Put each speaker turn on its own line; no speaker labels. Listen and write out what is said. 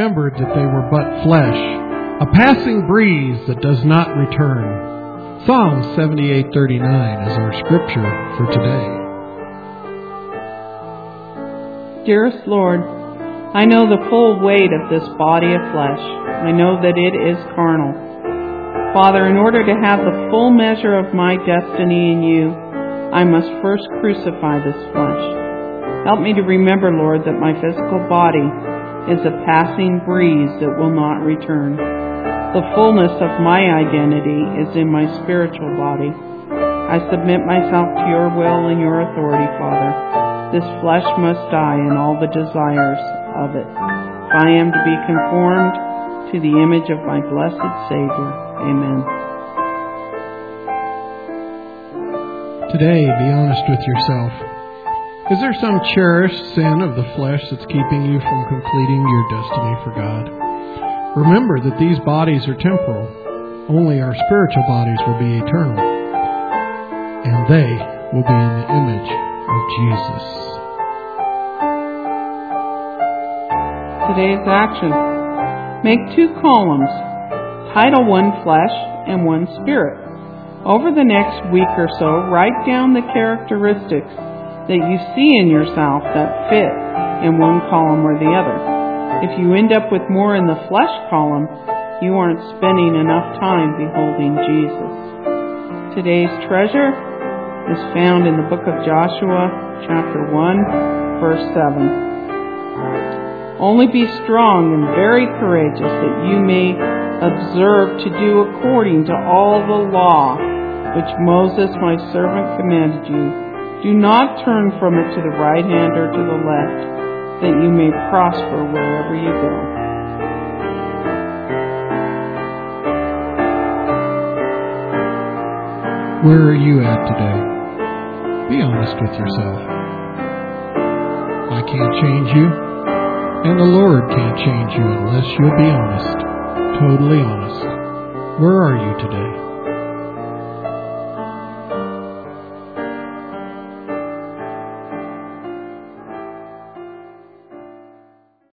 remembered that they were but flesh, a passing breeze that does not return. Psalm 78:39 is our scripture for today.
Dearest Lord, I know the full weight of this body of flesh. I know that it is carnal. Father, in order to have the full measure of my destiny in you, I must first crucify this flesh. Help me to remember, Lord, that my physical body is a passing breeze that will not return. The fullness of my identity is in my spiritual body. I submit myself to your will and your authority, Father. This flesh must die and all the desires of it, if I am to be conformed to the image of my blessed Savior. Amen.
Today, be honest with yourself. Is there some cherished sin of the flesh that's keeping you from completing your destiny for God? Remember that these bodies are temporal. Only our spiritual bodies will be eternal. And they will be in the image of Jesus.
Today's action. Make 2 columns. Title 1 Flesh and 1 Spirit. Over the next week or so, write down the characteristics that you see in yourself that fit in one column or the other. If you end up with more in the flesh column, you aren't spending enough time beholding Jesus. Today's treasure is found in the book of Joshua, chapter 1, verse 7. Only be strong and very courageous, that you may observe to do according to all the law which Moses my servant commanded you. Do not turn from it to the right hand or to the left, that you may prosper wherever you go.
Where are you at today? Be honest with yourself. I can't change you, and the Lord can't change you unless you'll be honest, totally honest. Where are you today?